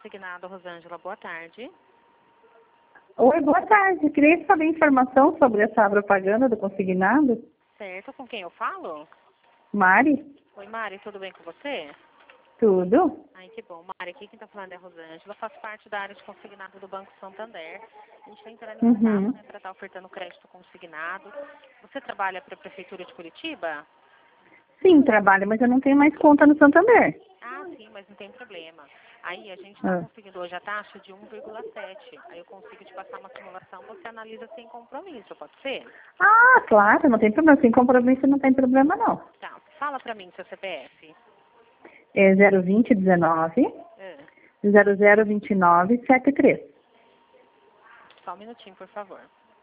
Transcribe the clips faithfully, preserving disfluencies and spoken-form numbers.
Consignado, Rosângela, boa tarde. Oi, boa tarde. Queria saber informação sobre essa propaganda do consignado. Certo, com quem eu falo? Mari? Oi, Mari, tudo bem com você? Tudo? Ai, que bom. Mari, aqui quem está falando é a Rosângela, faço parte da área de consignado do Banco Santander. A gente está entrando em contato, Uhum. né, para estar ofertando crédito consignado. Você trabalha para a Prefeitura de Curitiba? Sim, trabalho, mas eu não tenho mais conta no Santander. Ah, sim, mas não tem problema. Aí a gente está Ah, conseguindo hoje a taxa de um vírgula sete. Aí eu consigo te passar uma simulação, você analisa sem compromisso, pode ser? Ah, claro, não tem problema. Sem compromisso não tem problema, não. Tá, fala para mim seu C P F. É zero vinte dezenove É, zero zero vinte e nove setenta e três. só um minutinho, por favor.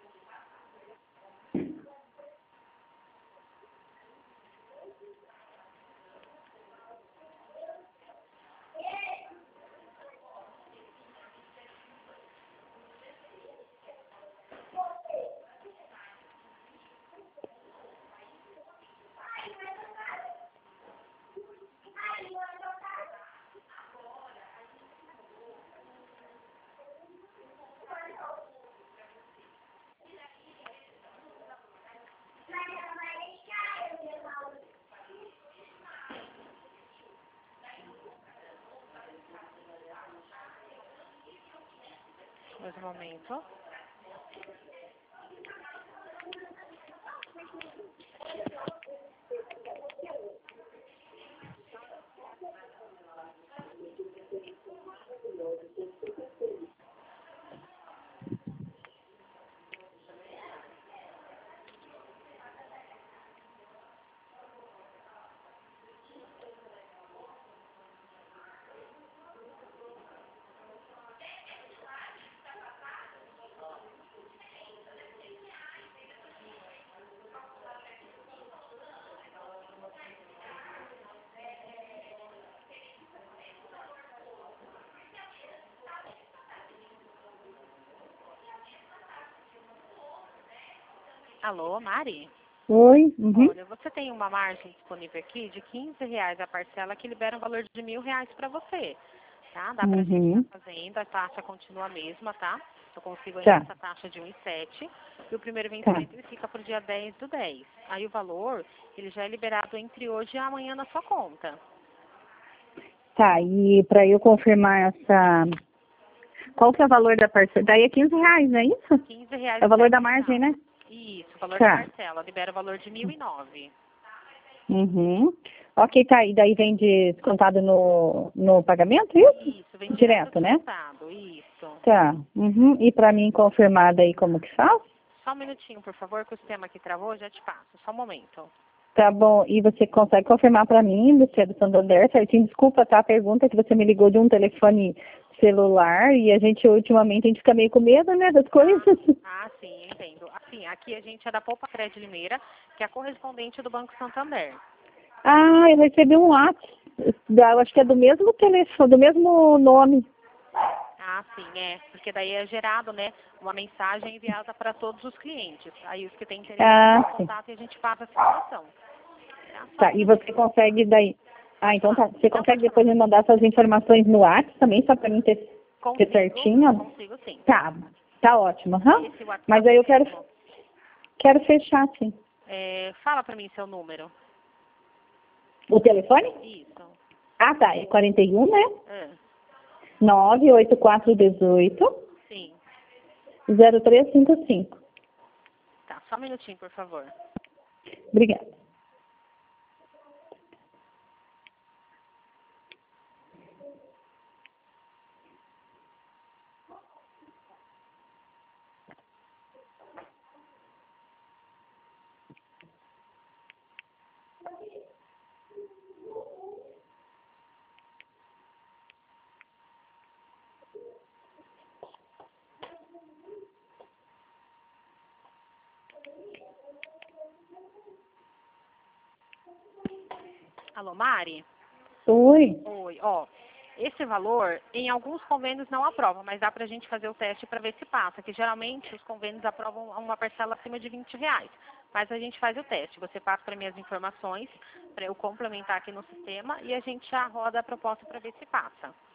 Mais um momento. Alô, Mari? Oi? Uhum. Olha, você tem uma margem disponível aqui de quinze reais a parcela que libera um valor de mil reais para você, tá? Dá pra gente estar Uhum. fazendo, a taxa continua a mesma, tá? Eu consigo ainda Tá, essa taxa de um vírgula sete e o primeiro tá. vencimento ele fica pro dia dez do dez. Aí o valor, ele já é liberado entre hoje e amanhã na sua conta. Tá, e para eu confirmar essa... Qual que é o valor da parcela? Daí é quinze reais, não é isso? quinze reais É o e valor sete da margem, né? centavos. Isso, o valor da Tá. parcela, libera o valor de mil e nove. Uhum. Ok, tá. E daí vem descontado no, no pagamento, isso? Isso, vem direto Direto, né? descontado, isso. Tá. Uhum. E para mim confirmar daí como que faz? Só um minutinho, por favor, que o sistema aqui travou, eu já te passo. Só um momento. Tá bom. E você consegue confirmar para mim, você é do Santander, certinho? Desculpa, tá? A pergunta é que você me ligou de um telefone celular e a gente ultimamente a gente fica meio com medo, né, das coisas. Ah, sim, entendo. Assim, aqui a gente é da Poupa Crédito Limeira, que é a correspondente do Banco Santander. Ah, eu recebi um WhatsApp. Da- Eu acho que é do mesmo telefone, do mesmo nome. Ah, sim, é. Porque daí é gerado, né, uma mensagem enviada para todos os clientes. Aí os que têm interesse Ah, entram em sim. contato e a gente passa a situação. Tá? Só um Tá, e você minutinho. consegue daí. Ah, Pode então falar. tá. Você Não, consegue pode falar. depois me mandar essas informações no WhatsApp também, só pra mim ter, ter Consigo, certinho? consigo sim. Tá, tá ótimo. Aham. Esse Mas WhatsApp aí eu quero, mesmo. quero fechar, sim. É, fala para mim seu número. O telefone? Isso. Ah, tá. É quarenta e um, né? É, nove oito quatro um oito sim. zero três cinco cinco. Tá, só um minutinho, por favor. Obrigada. Alô, Mari? Oi. Oi, ó. Esse valor, em alguns convênios não aprova, mas dá pra gente fazer o teste para ver se passa, que geralmente os convênios aprovam uma parcela acima de vinte reais. Mas a gente faz o teste. Você passa para mim as informações, para eu complementar aqui no sistema, e a gente já roda a proposta para ver se passa.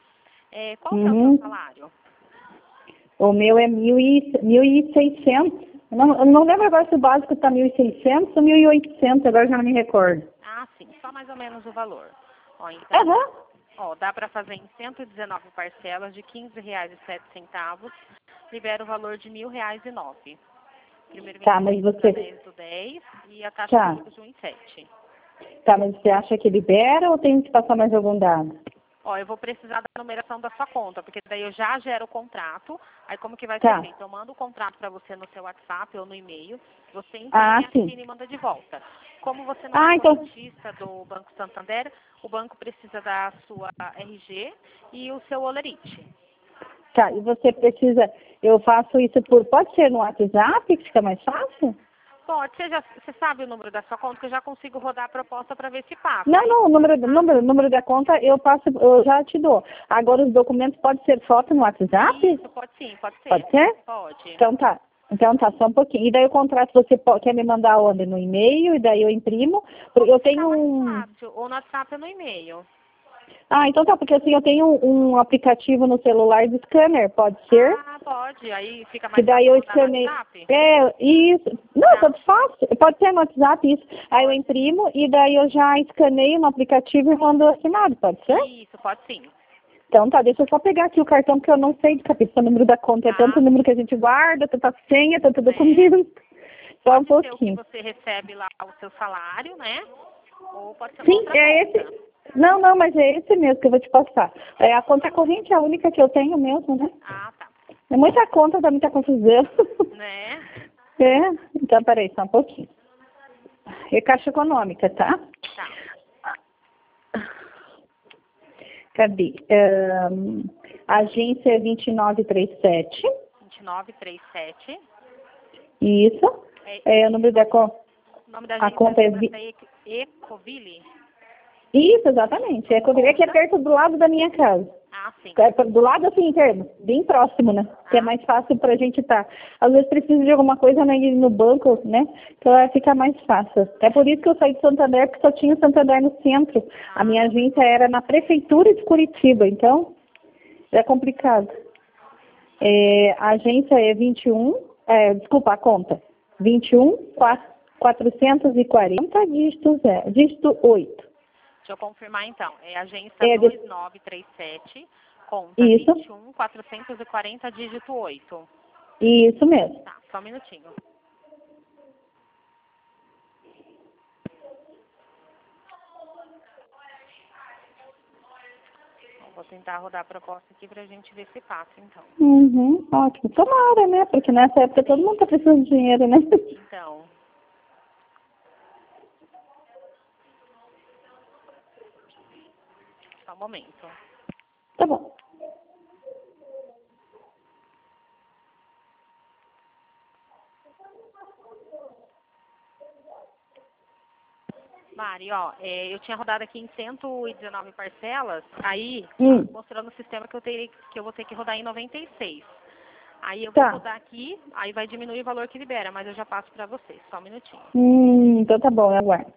É, qual que é o Uhum. seu salário? O meu é mil e, 1.600. O meu é mil e, mil e seiscentos. Não, eu não lembro agora se o básico está mil e seiscentos ou mil e oitocentos, agora já não me recordo. Ah, sim, só mais ou menos o valor. Ó, então, Aham. ó, dá para fazer em cento e dezenove parcelas de quinze reais e sete centavos. Libera o valor de mil reais e nove. Primeiro Tá, mas vencimento para você... dez do dez e a taxa de Tá. juros de um vírgula sete. Tá, mas você acha que libera ou tem que passar mais algum dado? Ó, eu vou precisar da numeração da sua conta, porque daí eu já gero o contrato. Aí como que vai ser Tá. feito? Eu mando o contrato para você no seu WhatsApp ou no e-mail. Você Ah, imprime, sim. assina e manda de volta. Como você não é Ah, então... correntista do Banco Santander, o banco precisa da sua R G e o seu olerite. Tá, e você precisa... Eu faço isso por... Pode ser no WhatsApp, que fica mais fácil? Pode, você, já, você sabe o número da sua conta, que eu já consigo rodar a proposta para ver se passa. Não, não, o número, número, número da conta eu passo, eu já te dou. Agora os documentos pode ser foto no WhatsApp? Isso, pode sim, pode ser. Pode ser? Pode. Então tá. Então tá, só um pouquinho. E daí o contrato você po- quer me mandar onde? No e-mail, e daí eu imprimo. Porque eu Como ficar tenho mais um... fácil, ou no WhatsApp ou no e-mail. Ah, então tá, porque assim, eu tenho um aplicativo no celular de scanner, pode ser? Ah, pode. Aí fica Que mais daí fácil eu mandar no escaneio. WhatsApp? É, isso. Não, Tá. tanto faz. Pode ser no WhatsApp isso. Aí eu Pode. imprimo e daí eu já escaneio no aplicativo e mando assinado, pode ser? Isso, pode sim. Então tá, deixa eu só pegar aqui o cartão, porque eu não sei de cabeça o número da conta. É tanto Tá, número que a gente guarda, tanta senha, tanto né? documento. Só um Pode ser o que pouquinho. você recebe lá, o seu salário, né? Ou pode ser uma Sim, outra é conta. esse. Não, não, mas é esse mesmo que eu vou te passar. É, a conta corrente é a única que eu tenho mesmo, né? Ah, tá. É muita conta, dá muita confusão. Né? É, então peraí, só um pouquinho. É Caixa Econômica, tá? Tá. Cadê? Ahn, agência vinte e nove trinta e sete. vinte e nove trinta e sete. Isso. É, É, o número da conta. o nome da A agência conta é... é vi- Ecoville? Isso, exatamente. É, quando- é que é perto do lado da minha casa. Ah, sim. É do lado assim, em termos, bem próximo, né? Que é Ah, mais fácil pra gente estar. Às vezes precisa de alguma coisa né, ir no banco, né? Então vai ficar mais fácil. É por isso que eu saí de Santander, porque só tinha Santander no centro. A minha agência era na prefeitura de Curitiba, então é complicado. É, a agência é vinte e um, é, desculpa, a conta. vinte e um, quatrocentos e quarenta, dígito zero, dígito oito. deixa eu confirmar então. É agência É, de- dois nove três sete, conta Isso, vinte e um, quatrocentos e quarenta, dígito oito. isso mesmo. Tá, só um minutinho. Vou tentar rodar a proposta aqui pra gente ver se passa, então. Uhum, ótimo. Tomara, né? Porque nessa época todo mundo tá precisando de dinheiro, né? Então, só um momento. Tá bom. Mari, ó, é, eu tinha rodado aqui em cento e dezenove parcelas, aí Hum, mostrando o sistema que eu, terei, que eu vou ter que rodar em noventa e seis. Aí eu vou tá. rodar aqui, aí vai diminuir o valor que libera, mas eu já passo pra vocês, só um minutinho. Hum, então tá bom, eu aguardo.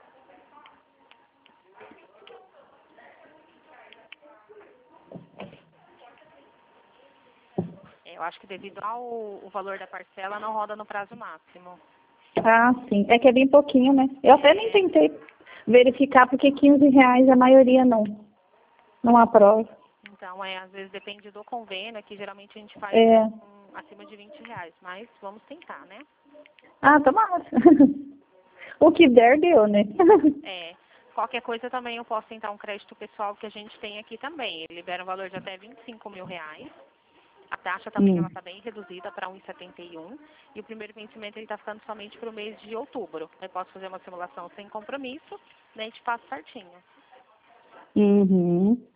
É, eu acho que devido ao o valor da parcela não roda no prazo máximo. Ah, sim. É que é bem pouquinho, né? Eu até nem É, tentei verificar, porque quinze reais a maioria não, não aprova. então, é, às vezes depende do convênio, aqui geralmente a gente faz É. um, acima de vinte reais, mas vamos tentar, né? Ah, tomara. O que der, deu, né? É, qualquer coisa também eu posso tentar um crédito pessoal que a gente tem aqui também. Ele libera um valor de até vinte e cinco mil reais. A taxa também Hum. ela está bem reduzida para um vírgula setenta e um. E o primeiro vencimento ele está ficando somente para o mês de outubro. Eu posso fazer uma simulação sem compromisso, né? A gente passa certinho. Uhum.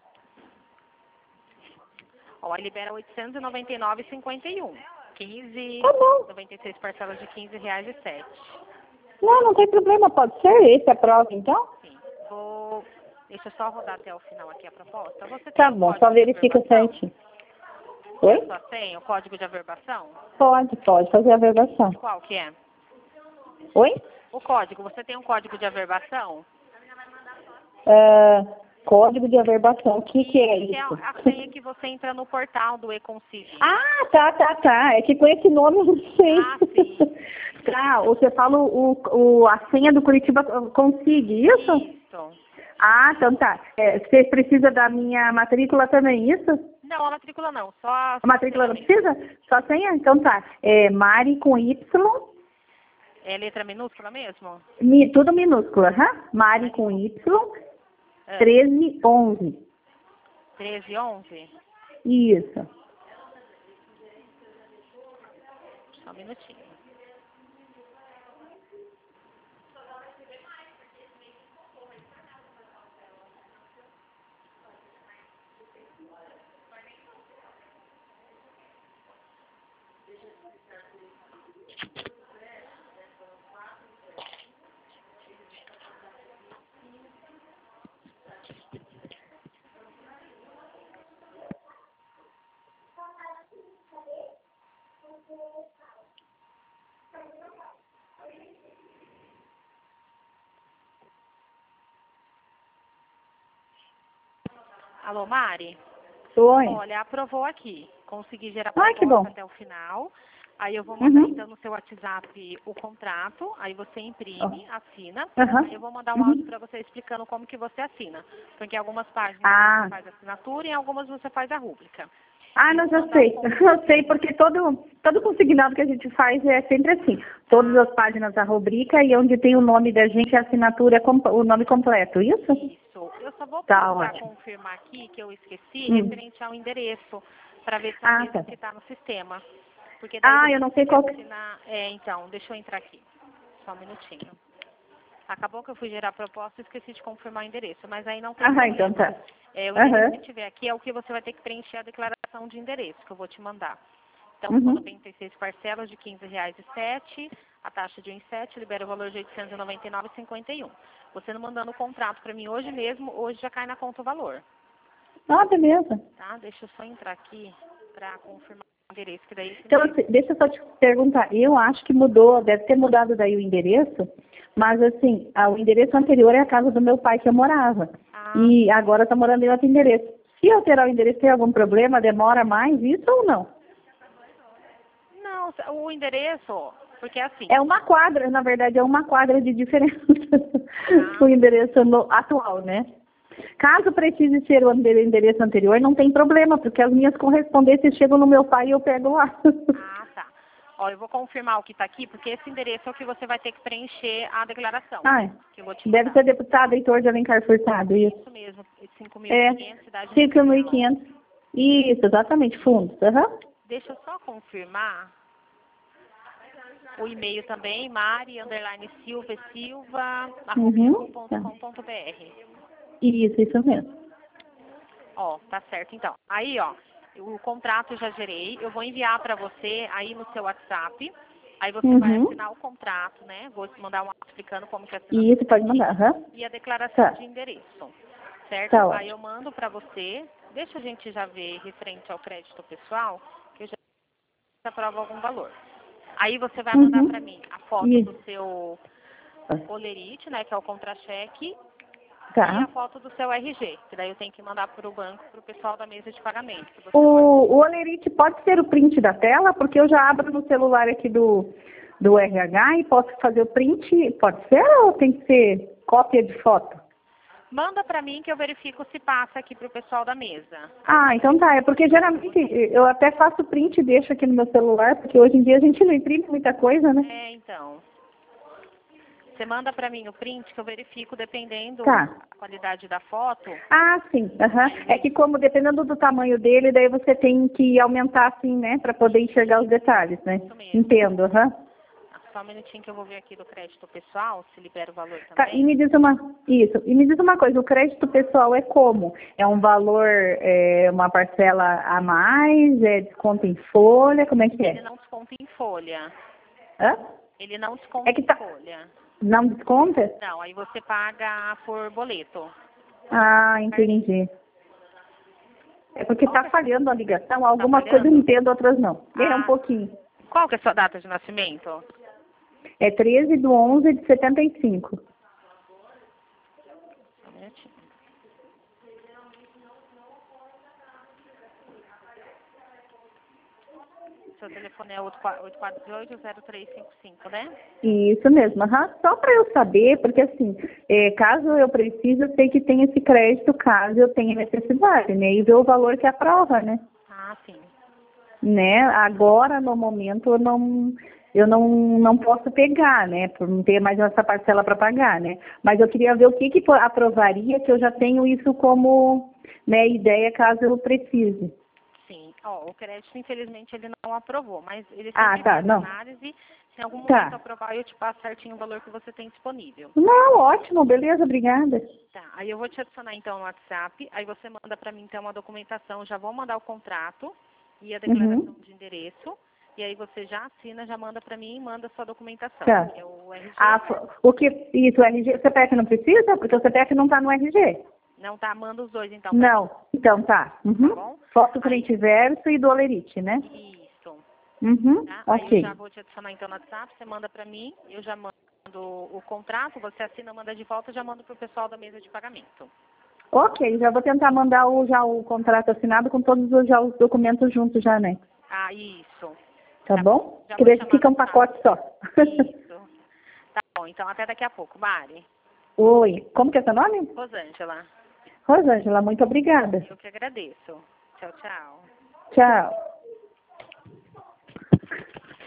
Ó, aí libera oitocentos e noventa e nove reais e cinquenta e um. quinze, Tá bom. noventa e seis parcelas de quinze reais e sete. Não, não tem problema, pode ser esse a prova, então? Sim. Vou. Deixa eu só rodar até o final aqui a proposta. Você tem Tá o bom, só código de verifica averbação? certinho. Quer Oi? só tem o código de averbação? Pode, pode fazer a averbação. Qual que é? Oi? O código. Você tem um código de averbação? Ah, Código de averbação, o que, que é Que é isso? a senha que você entra no portal do E-Consigne. Ah, tá, tá, tá. É que com esse nome eu não sei. Ah, sim. Tá, você fala o, o, a senha do Curitiba Consigne, isso? Isso. Ah, então tá. É, você precisa da minha matrícula também, isso? Não, a matrícula não, só a A matrícula não senha. precisa? Só a senha? Então tá. É Mari com Y, É letra minúscula mesmo? mi, tudo minúsculo, aham. Mari com Y, É. treze onze. treze onze? Isso. Só um minutinho. Alô, Mari? Oi. Olha, aprovou aqui. Consegui gerar Ai, que proposta bom. até o final. Aí eu vou mandar Uhum. então no seu WhatsApp o contrato, aí você imprime, assina. Aham. Aí eu vou mandar um áudio Uhum. para você explicando como que você assina. Porque em algumas páginas Ah. você faz a assinatura e em algumas você faz a rúbrica. Ah, E não, vou já mandar o sei. con- Eu sei, porque todo, todo consignado que a gente faz é sempre assim. Todas as páginas da rubrica e onde tem o nome da gente, a assinatura, com- o nome completo, isso? Isso. Eu só vou Tá precisar ótimo. confirmar aqui que eu esqueci, Hum. referente ao endereço, para ver se é o Ah, mesmo tá. que está no sistema. Porque daí Ah, você eu não sei consegue qual que... assinar. É, então, deixa eu entrar aqui. Só um minutinho. Acabou que eu fui gerar a proposta e esqueci de confirmar o endereço, mas aí não tem Ah, problema. então tá. É, o endereço Aham. que tiver aqui é o que você vai ter que preencher a declaração de endereço, que eu vou te mandar. Então, são Uhum. noventa e seis parcelas de quinze reais e sete, a taxa de um e sete, libera o valor de oitocentos e noventa e nove reais e cinquenta e um. Você não mandando o contrato para mim hoje mesmo, hoje já cai na conta o valor. Ah, beleza. Tá? Deixa eu só entrar aqui para confirmar o endereço, que daí é esse Então, mesmo. assim, deixa eu só te perguntar. Eu acho que mudou, deve ter mudado daí o endereço, mas assim, a- o endereço anterior é a casa do meu pai que eu morava. Ah, E agora está morando em outro endereço. Se alterar o endereço, tem algum problema? Demora mais isso ou não? não, o endereço, porque assim, É uma quadra, na verdade, é uma quadra de diferença Ah. o endereço no- atual, né? Caso precise ser o endere- endereço anterior, não tem problema, porque as minhas correspondências chegam no meu pai e eu pego lá. ah, tá. Ó, eu vou confirmar o que está aqui, porque esse endereço é o que você vai ter que preencher a declaração. Ai, Que eu vou te deve mandar. ser deputado Heitor de Alencar Furtado, isso. Isso mesmo, cinco mil É, e quinhentos, cidade cinco mil e industrial. quinhentos. Isso, exatamente, fundos. Aham. Deixa eu só confirmar o e-mail também, mari, underline silva, silva, arroba Uhum. yahoo ponto Tá. com ponto br. Isso, isso mesmo. Ó, tá certo então. Aí, ó, o contrato eu já gerei, eu vou enviar para você aí no seu WhatsApp. Aí você vai Uhum. assinar o contrato, né? Vou te mandar um áudio explicando como que assina Isso, tudo pode certinho. mandar. Aham. E a declaração Tá. de endereço, certo? Tá Aí eu ótimo. mando para você. Deixa a gente já ver referente ao crédito pessoal, que eu já aprovo algum valor. Aí você vai mandar Uhum. para mim a foto do Isso. seu olerite, né? Que é o contra-cheque. E Tá. a foto do seu R G, que daí eu tenho que mandar para o banco, para o pessoal da mesa de pagamento. Que você pode... O, o olerite pode ser o print da tela, porque eu já abro no celular aqui do, do R H e posso fazer o print. Pode ser ou tem que ser cópia de foto? Manda para mim que eu verifico se passa aqui para o pessoal da mesa. Ah, então tá. É porque geralmente eu até faço print e deixo aqui no meu celular, porque hoje em dia a gente não imprime muita coisa, né? É, então. Você manda para mim o print que eu verifico dependendo Tá. da qualidade da foto. Ah, sim. Aham. É que como dependendo do tamanho dele, daí você tem que aumentar assim, né? Para poder enxergar os detalhes, né? Isso mesmo. Entendo, aham. Ah, só um minutinho que eu vou ver aqui do crédito pessoal, se libera o valor Tá, e também. me diz uma, isso, e me diz uma coisa, o crédito pessoal é como? É um valor, é uma parcela a mais, é desconto em folha, como é que Ele é? não desconta em folha. Hã? Ele não desconta É que em tá, folha. não desconta? Não, aí você paga por boleto. Ah, entendi. É porque Qual tá que é- falhando a ligação, Tá algumas coisas eu falhando? entendo, outras não. É um Ah, pouquinho. qual que é a sua data de nascimento? É treze de onze de setenta e cinco. Só um minutinho. seu telefone é oito quatro oito, zero três cinco cinco, né? Isso mesmo, aham. Só para eu saber, porque assim, é, caso eu precise, eu sei que tem esse crédito caso eu tenha necessidade, né? E ver o valor que aprova, né? Ah, sim. Né? Agora, no momento, eu não, eu não, não posso pegar, né? Por não ter mais essa parcela para pagar, né? Mas eu queria ver o que, que aprovaria, que eu já tenho isso como, né, ideia caso eu precise. Sim. Ó, o crédito, infelizmente, ele não aprovou, mas ele Ah, sempre tá, faz não. análise. Se em algum Tá. momento aprovar, eu te passo certinho o valor que você tem disponível. Não, ótimo, beleza, obrigada. Tá, aí eu vou te adicionar então no WhatsApp, aí você manda para mim então uma documentação, já vou mandar o contrato e a declaração Uhum. de endereço, e aí você já assina, já manda para mim e manda a sua documentação. Tá. É o R G, Ah, né? o que, isso, o R G, o C P F não precisa? Porque o C P F não está no R G. Não tá? Manda os dois então para mim, Não, então tá. Uhum. tá bom? Foto Aí, frente e verso e do olerite, né? isso, Uhum, tá? Aí eu já ok. vou te adicionar então no WhatsApp, você manda para mim, eu já mando o contrato, você assina, manda de volta, eu já mando pro pessoal da mesa de pagamento. Ok, já vou tentar mandar o, já o contrato assinado com todos os, já os documentos juntos já, né? Ah, isso. Tá Tá bom? bom? Já Que vou daí chamar fica no um WhatsApp. pacote só. Isso. Tá bom, então até daqui a pouco. Mari. Oi, como que é seu nome? Rosângela. Rosângela, muito obrigada. Eu que agradeço. Tchau, tchau. Tchau.